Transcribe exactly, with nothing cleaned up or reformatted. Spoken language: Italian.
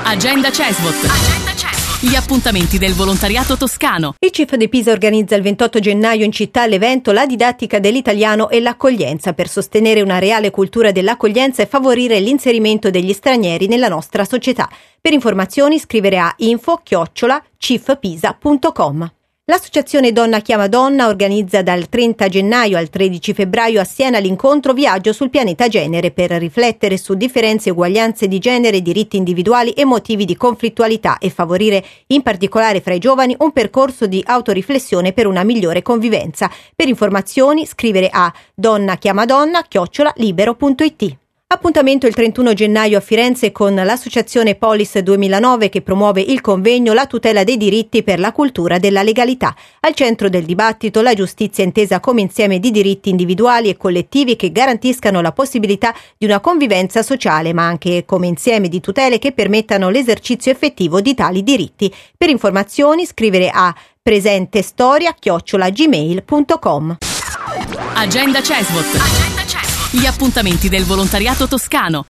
Agenda Cesvot. Agenda Cesvot. Gli appuntamenti del volontariato toscano. Il C I F di Pisa organizza il ventotto gennaio in città l'evento La didattica dell'italiano e l'accoglienza per sostenere una reale cultura dell'accoglienza e favorire l'inserimento degli stranieri nella nostra società. Per informazioni scrivere a info chiocciola cifpisa punto com. L'Associazione Donna Chiama Donna organizza dal trenta gennaio al tredici febbraio a Siena l'incontro Viaggio sul pianeta Genere per riflettere su differenze e uguaglianze di genere, diritti individuali e motivi di conflittualità e favorire, in particolare fra i giovani, un percorso di autoriflessione per una migliore convivenza. Per informazioni scrivere a donnachiamadonna chiocciola libero punto it. Appuntamento il trentuno gennaio a Firenze con l'Associazione Polis duemilanove che promuove il convegno La tutela dei diritti per la cultura della legalità. Al centro del dibattito la giustizia intesa come insieme di diritti individuali e collettivi che garantiscano la possibilità di una convivenza sociale, ma anche come insieme di tutele che permettano l'esercizio effettivo di tali diritti. Per informazioni scrivere a presentestoria chiocciola gmail punto com. Agenda Cesvot. Agenda Cesvot. Gli appuntamenti del volontariato toscano.